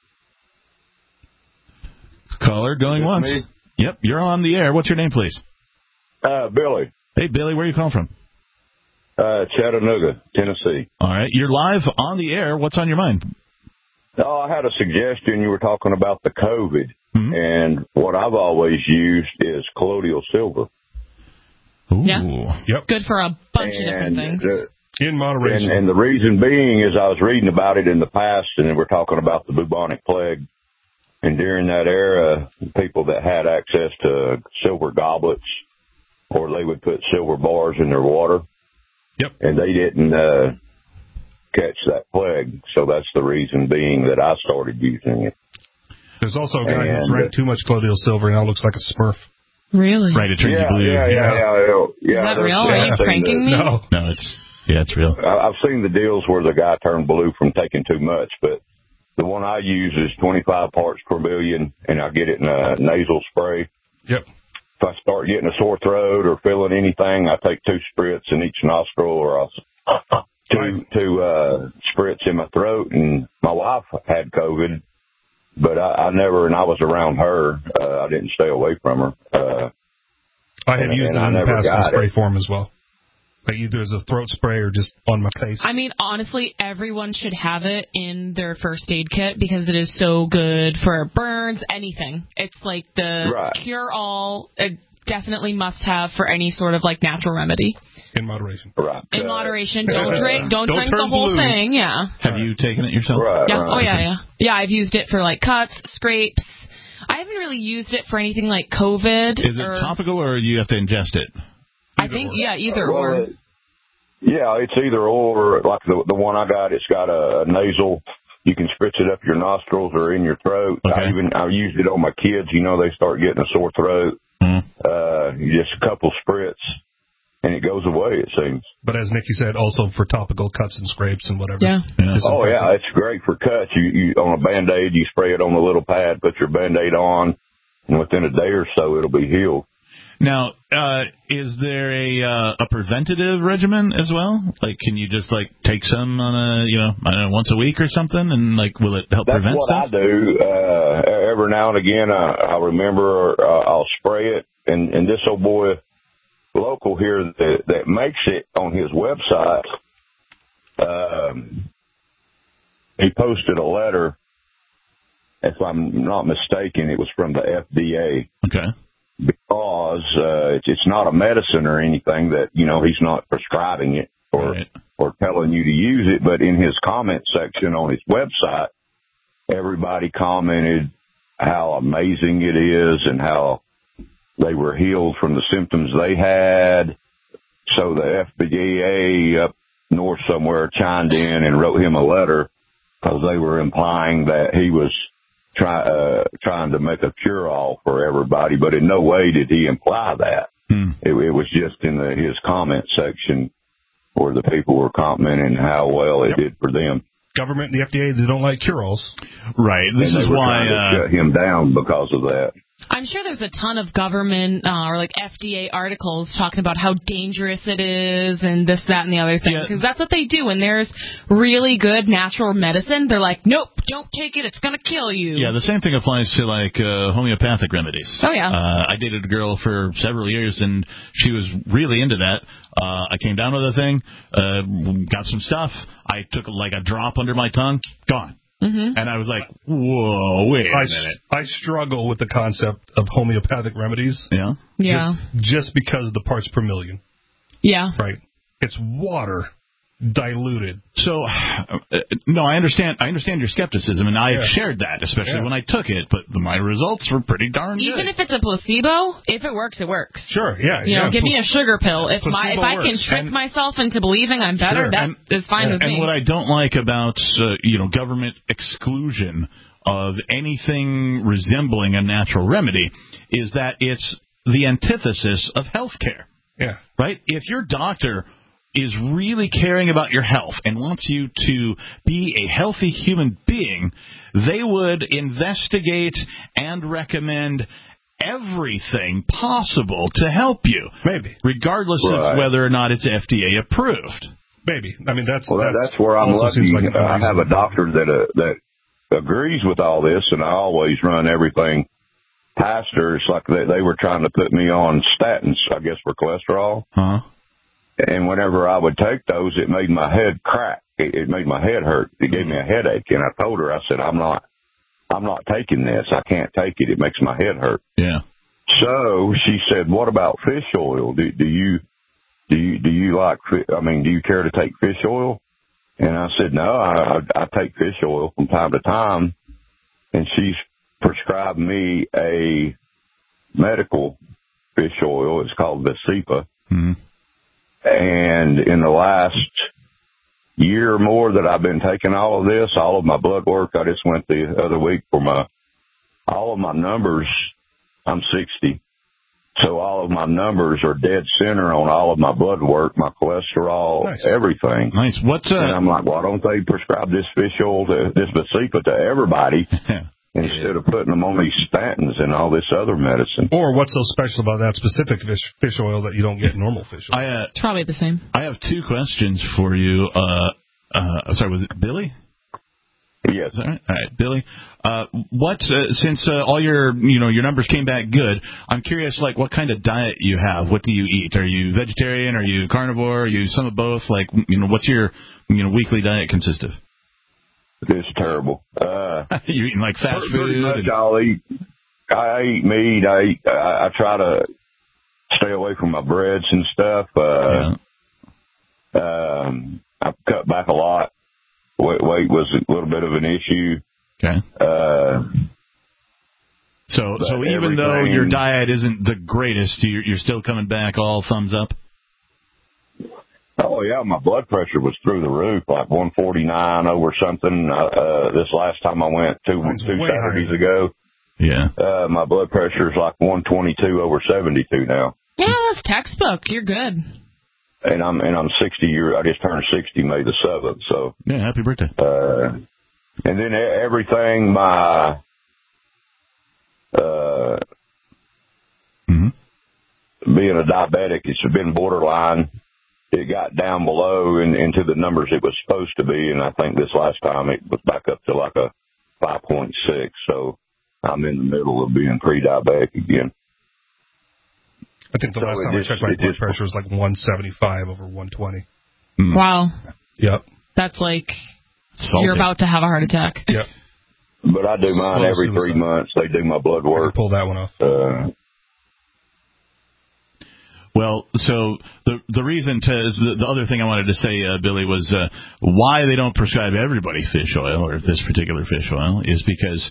Caller going once.
Me?
Yep, you're on the air. What's your name, please?
Uh, Billy.
Hey, Billy, where are you calling from?
Uh, Chattanooga, Tennessee.
All right, you're live on the air. What's on your mind?
Oh, I had a suggestion. You were talking about the COVID Mm-hmm. And what I've always used is colloidal silver.
Ooh.
Yeah.
Yep.
Good for a bunch
and
of different things.
The,
in moderation.
And, and the reason being is I was reading about it in the past, and then we're talking about the bubonic plague. And during that era, people that had access to silver goblets, or they would put silver bars in their water.
Yep.
And they didn't uh, catch that plague. So that's the reason being that I started using it.
There's also a guy
and,
who drank too much colloidal silver and now looks like a Smurf.
Really?
Right, it turns
yeah,
you blue.
Yeah, yeah, yeah. yeah, yeah.
Is that real? Are you pranking
the,
me?
No.
No, it's, yeah, it's real.
I, I've seen the deals where the guy turned blue from taking too much, but the one I use is twenty-five parts per million, and I get it in a nasal spray.
Yep.
If I start getting a sore throat or feeling anything, I take two spritz in each nostril, or I'll two, two uh, spritz in my throat. And my wife had COVID, but I, I never, and I was around her. Uh, I didn't stay away from her. Uh,
I have
and,
used
and
it
I
in the
never
past in
got
spray
it.
form as well. Like either as a throat spray or just on my face.
I mean, honestly, everyone should have it in their first aid kit because it is so good for burns, anything. It's like the
Right.
cure-all, it definitely must have for any sort of like natural remedy.
In moderation.
Right.
In
Uh,
moderation. Don't drink, don't,
Don't
drink
turn
the whole
blue.
thing, yeah.
Have you taken it yourself?
Right.
Yeah.
right.
Oh, yeah, yeah. Yeah, I've used it for like cuts, scrapes. I haven't really used it for anything like COVID.
Is it
or,
topical or you have to ingest it?
I think,
or.
yeah, either
Well,
or.
it- Yeah, it's either or. Like the the one I got, it's got a, a nasal. You can spritz it up your nostrils or in your throat.
Okay.
I even I used it on my kids. You know, they start getting a sore throat.
Mm-hmm.
Uh, just a couple spritz, and it goes away. It seems.
But as Nikki said, also for topical cuts and scrapes and whatever.
Yeah.
Yeah.
Oh yeah, it's great for cuts. You, you on a Band-Aid, you spray it on the little pad, put your Band-Aid on, and within a day or so, it'll be healed.
Now, uh, is there a uh, a preventative regimen as well? Like, can you just like take some on a you know I don't know once a week or something, and like will it help
That's
prevent
what
stuff?
I do. Uh, every now and again, I, I remember uh, I'll spray it, and, and this old boy local here that, that makes it on his website, um, he posted a letter. If I'm not mistaken, it was from the F D A.
Okay.
Because uh, it's, it's not a medicine or anything that, you know, he's not prescribing it or
Right.
or telling you to use it. But in his comment section on his website, everybody commented how amazing it is and how they were healed from the symptoms they had. So the F D A up north somewhere chimed in and wrote him a letter because they were implying that he was try, uh, trying to make a cure-all for everybody, but in no way did he imply that.
Hmm.
It, it was just in the, his comment section where the people were commenting how well it
Yep.
did for them.
Government and the F D A, they don't like cure-alls.
Right. This
And they
is
were
why.
trying to
Uh,
shut him down because of that.
I'm sure there's a ton of government uh, or like F D A articles talking about how dangerous it is and this, that, and the other thing.
Yeah.
Because that's what they do. When there's really good natural medicine, they're like, nope, don't take it. It's going to kill you.
Yeah, the same thing applies to like uh, homeopathic remedies.
Oh, yeah.
Uh, I dated a girl for several years, and she was really into that. Uh, I came down with a thing, uh, got some stuff. I took like a drop under my tongue, gone.
Mm-hmm.
And I was like, whoa, wait a
I,
minute.
I struggle with the concept of homeopathic remedies.
Yeah?
Yeah.
Just, just because of the parts per million.
Yeah.
Right. It's water diluted.
So, uh, no, I understand. I understand your skepticism, and I've
Yeah.
shared that, especially
Yeah.
when I took it. But my results were pretty darn good.
Even if it's a placebo, if it works, it works.
Sure, yeah.
You know,
yeah.
give me a sugar pill. If my if
placebo
I can
works.
trick
And-
myself into believing I'm better,
Sure,
that
and-
is fine with
and
me.
what I don't like about uh, you know government exclusion of anything resembling a natural remedy is that it's the antithesis of healthcare.
Yeah.
Right? If your doctor is really caring about your health and wants you to be a healthy human being, they would investigate and recommend everything possible to help you.
Maybe.
Regardless
Right.
of whether or not it's F D A approved.
Maybe. I mean, that's
Well, that,
that's,
that's where I'm
also
lucky.
seems like
uh, I have a
unreasonable.
doctor that uh, that agrees with all this, and I always run everything past her. It's like they, they were trying to put me on statins, I guess, for cholesterol.
Huh?
And whenever I would take those, it made my head crack. It, it made my head hurt. It gave me a headache. And I told her, I said, I'm not, I'm not taking this. I can't take it. It makes my head hurt.
Yeah.
So she said, what about fish oil? Do, do you, do you, do you like, I mean, do you care to take fish oil? And I said, no, I, I take fish oil from time to time. And she's prescribed me a medical fish oil. It's called Vasipa.
Mm-hmm.
And in the last year or more that I've been taking all of this, all of my blood work, I just went the other week for my, all of my numbers, I'm sixty. So all of my numbers are dead center on all of my blood work, my cholesterol, nice. Everything.
Nice. What's uh?
And I'm like, why don't they prescribe this fish oil, to, this Vasipa to everybody instead of putting them on these statins and all this other medicine?
Or what's so special about that specific fish, fish oil that you don't get in normal fish oil?
I, uh,
it's probably the same.
I have two questions for you. Uh, uh, sorry, was it Billy?
Yes.
Is that right? All right, Billy. Uh, what uh, since uh, all your you know your numbers came back good, I'm curious, like what kind of diet you have. What do you eat? Are you vegetarian? Are you carnivore? Are you some of both? Like you know, what's your you know weekly diet consist of?
It's terrible. Uh,
You're eating like fast
pretty
food.
Much
and...
I'll eat. I eat meat. I eat. I, I try to stay away from my breads and stuff. Uh, yeah. um, I've cut back a lot. Weight, weight was a little bit of an issue.
Okay.
Uh,
so, so even though your diet isn't the greatest, you're, you're still coming back all thumbs up?
Oh, yeah. My blood pressure was through the roof, like one forty-nine over something. Uh, uh, this last time I went two, two Saturdays ago.
Yeah.
Uh, my blood pressure is like one twenty-two over seventy-two now.
Yeah, that's textbook. You're good.
And I'm and I'm sixty years. I just turned sixty May the seventh. So
yeah, happy birthday.
Uh, and then everything my uh,
mm-hmm.
being a diabetic, it's been borderline. It got down below and into the numbers it was supposed to be, and I think this last time it was back up to like a five point six. So I'm in the middle of being pre-diabetic again.
I think the
so
last time
just,
I checked my blood
just,
pressure was like one seventy-five over one twenty.
Mm.
Wow.
Yep.
That's like
Salty.
You're about to have a heart attack.
Yep.
But I do mine Slow every suicide. three months. They do my blood work.
Pull that one off.
Uh,
Well, so the the reason to the, the other thing I wanted to say, uh, Billy, was uh, why they don't prescribe everybody fish oil or this particular fish oil is because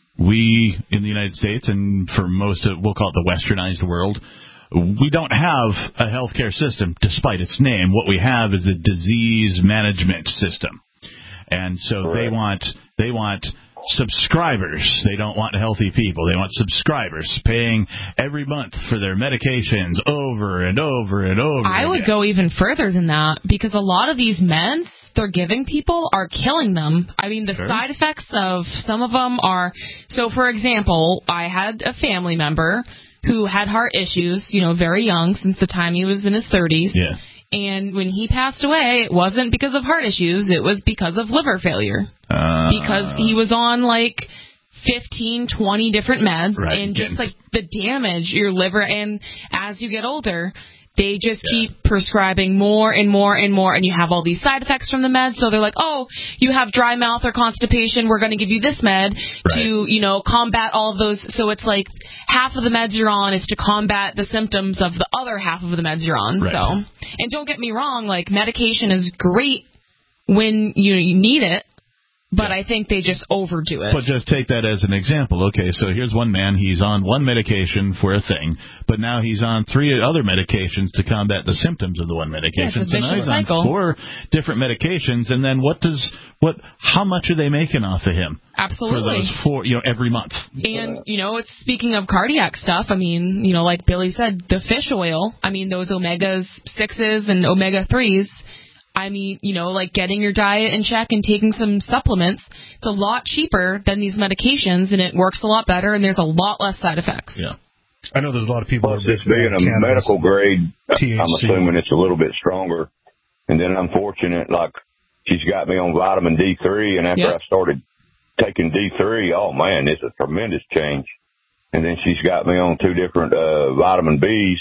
we in the United States and for most of we'll call it the westernized world, we don't have a healthcare system. Despite its name, what we have is a disease management system, and so Correct. they want they want. subscribers. They don't want healthy people. They want subscribers paying every month for their medications over and over and over
I
again.
would go even further than that because a lot of these meds they're giving people are killing them. I mean, the sure. side effects of some of them are... So, for example, I had a family member who had heart issues, you know, very young, since the time he was in his thirties.
Yeah.
And when he passed away, it wasn't because of heart issues. It was because of liver failure.
Uh,
because he was on, like, fifteen, twenty different meds.
Right,
and just,
getting...
like, the damage your liver... And as you get older, they just yeah. keep prescribing more and more and more. And you have all these side effects from the meds. So they're like, oh, you have dry mouth or constipation. We're going to give you this med right. to, you know, combat all of those. So it's like half of the meds you're on is to combat the symptoms of the other half of the meds you're on.
Right.
So, and don't get me wrong, like medication is great when you, you need it. But yeah. I think they just overdo it.
But just take that as an example. Okay, so here's one man. He's on one medication for a thing, but now he's on three other medications to combat the symptoms of the one medication.
Yeah, it's a
so now he's
cycle.
on four different medications, and then what does what? How much are they making off of him?
Absolutely.
For those four, you know, every month.
And you know, it's speaking of cardiac stuff. I mean, you know, like Billy said, the fish oil. I mean, those omega sixes and omega threes. I mean, you know, like getting your diet in check and taking some supplements, it's a lot cheaper than these medications, and it works a lot better, and there's a lot less side effects.
Yeah.
I know there's a lot of people...
Plus, it's being a medical grade,
T H C.
I'm assuming it's a little bit stronger. And then I'm fortunate, like, she's got me on vitamin D three, and after yep. I started taking D three, oh, man, it's a tremendous change. And then she's got me on two different uh, vitamin Bs.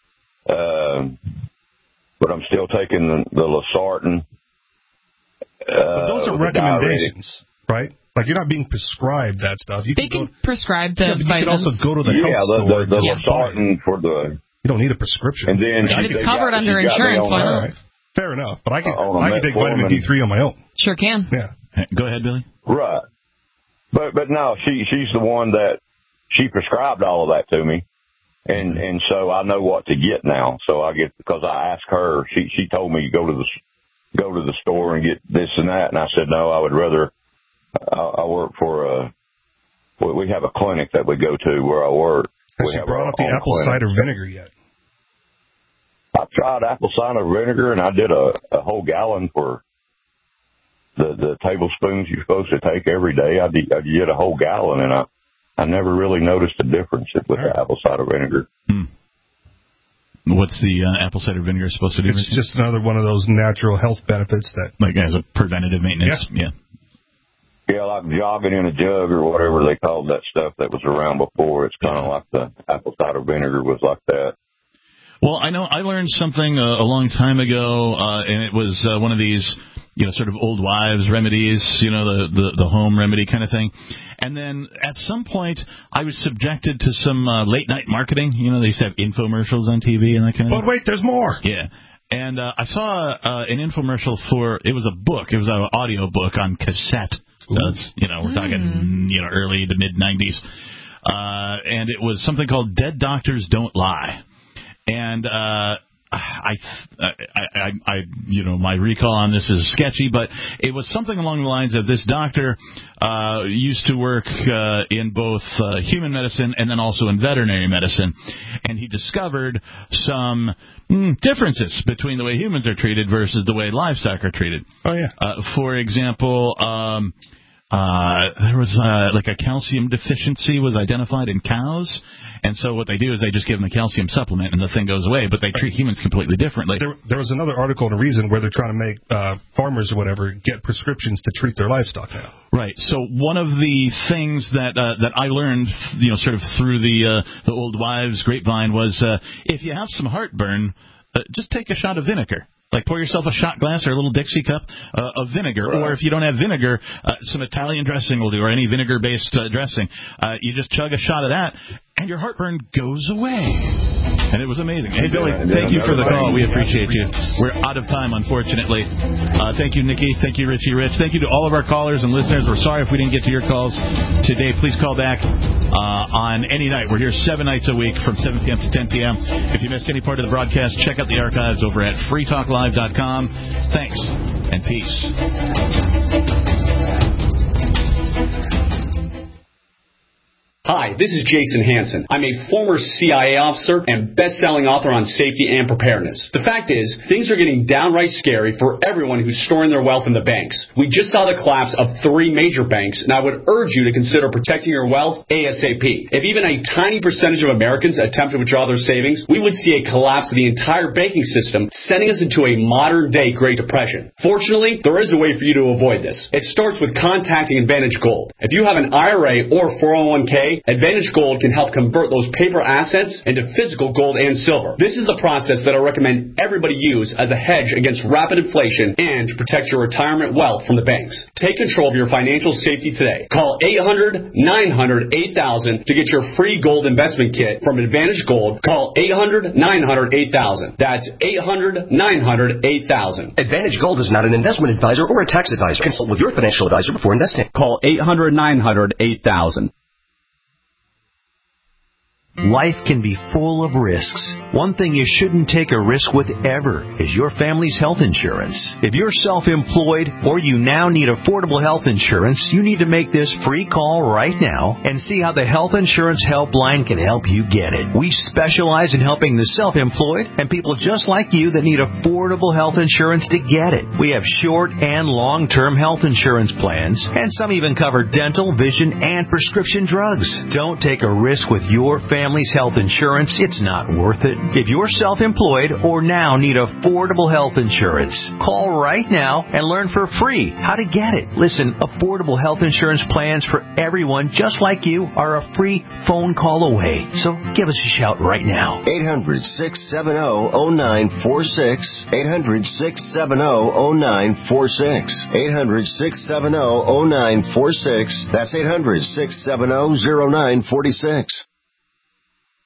Uh, But I'm still taking the, the Losartan. Uh,
but those are recommendations, right? Like, you're not being prescribed that stuff. You
they
can,
can
go,
prescribe the
yeah, but you
vitamins.
can also go to the
yeah,
health
the,
store.
the, the
and
Losartan for the...
You don't need a prescription.
And then
yeah,
they
it's covered
got,
under
you got
insurance. Why not?
Right. Fair enough. But I can,
uh,
I can take vitamin D three on my own.
Sure can.
Yeah.
Go ahead, Billy.
Right. But but no, she she's the one that she prescribed all of that to me, and and so I know what to get now. So I get because I asked her. She she told me go to the go to the store and get this and that, and I said no, I would rather. I, I work for a. We have a clinic that we go to where I work.
Has she brought up the apple clinic. cider vinegar yet?
I tried apple cider vinegar, and I did a, a whole gallon for the the tablespoons you're supposed to take every day. I did, I did a whole gallon, and I I never really noticed a difference with right. the apple cider vinegar.
Hmm. What's the uh, apple cider vinegar supposed to do?
It's just another one of those natural health benefits that,
like as a preventative maintenance.
Yeah.
Yeah.
Yeah, like jogging in a jug or whatever they called that stuff that was around before. It's kind of yeah. like the apple cider vinegar was like that.
Well, I know I learned something uh, a long time ago, uh, and it was uh, one of these, you know, sort of old wives remedies, you know, the, the, the home remedy kind of thing. And then at some point, I was subjected to some uh, late-night marketing. You know, they used to have infomercials on T V and that kind of thing.
But wait, there's more.
Yeah. And uh, I saw uh, an infomercial for, it was a book. It was an audio book on cassette. So it's, you know, we're talking, you know, early to mid-nineties. Uh, and it was something called Dead Doctors Don't Lie. And uh, I, I, I, I, you know, my recall on this is sketchy, but it was something along the lines of this doctor uh, used to work uh, in both uh, human medicine and then also in veterinary medicine, and he discovered some mm, differences between the way humans are treated versus the way livestock are treated.
Oh yeah.
Uh, for example, um, uh, there was uh, like a calcium deficiency was identified in cows. And so what they do is they just give them a calcium supplement and the thing goes away, but they treat humans completely differently.
There, there was another article in Reason where they're trying to make uh, farmers or whatever get prescriptions to treat their livestock now.
Right. So one of the things that uh, that I learned, you know, sort of through the uh, the old wives' grapevine was uh, if you have some heartburn, uh, just take a shot of vinegar. Like pour yourself a shot glass or a little Dixie cup uh, of vinegar. Right. Or if you don't have vinegar, uh, some Italian dressing will do, or any vinegar-based uh, dressing. Uh, you just chug a shot of that, and your heartburn goes away. And it was amazing. Hey, Billy, thank you for the call. We appreciate you. We're out of time, unfortunately. Uh, thank you, Nikki. Thank you, Richie Rich. Thank you to all of our callers and listeners. We're sorry if we didn't get to your calls today. Please call back uh, on any night. We're here seven nights a week from seven p.m. to ten p.m. If you missed any part of the broadcast, check out the archives over at free talk live dot com. Thanks and peace.
Hi, this is Jason Hansen. I'm a former C I A officer and best-selling author on safety and preparedness. The fact is, things are getting downright scary for everyone who's storing their wealth in the banks. We just saw the collapse of three major banks, and I would urge you to consider protecting your wealth ASAP. If even a tiny percentage of Americans attempt to withdraw their savings, we would see a collapse of the entire banking system, sending us into a modern-day Great Depression. Fortunately, there is a way for you to avoid this. It starts with contacting Advantage Gold. If you have an I R A or four oh one k, Advantage Gold can help convert those paper assets into physical gold and silver. This is the process that I recommend everybody use as a hedge against rapid inflation and to protect your retirement wealth from the banks. Take control of your financial safety today. Call eight hundred nine hundred eight thousand to get your free gold investment kit from Advantage Gold. Call eight hundred nine hundred eight thousand. That's eight hundred nine hundred eight thousand.
Advantage Gold is not an investment advisor or a tax advisor. Consult with your financial advisor before investing.
Call eight hundred nine hundred eight thousand.
Life can be full of risks. One thing you shouldn't take a risk with ever is your family's health insurance. If you're self-employed or you now need affordable health insurance, you need to make this free call right now and see how the Health Insurance Helpline can help you get it. We specialize in helping the self-employed and people just like you that need affordable health insurance to get it. We have short and long-term health insurance plans, and some even cover dental, vision, and prescription drugs. Don't take a risk with your family family's health insurance, it's not worth it. If you're self-employed or now need affordable health insurance, call right now and learn for free how to get it. Listen, affordable health insurance plans for everyone just like you are a free phone call away. So give us a shout right now.
eight hundred, six seven zero, zero nine four six. eight hundred, six seven zero, zero nine four six. eight hundred, six seven zero, zero nine four six. That's eight hundred, six seven zero, zero nine four six.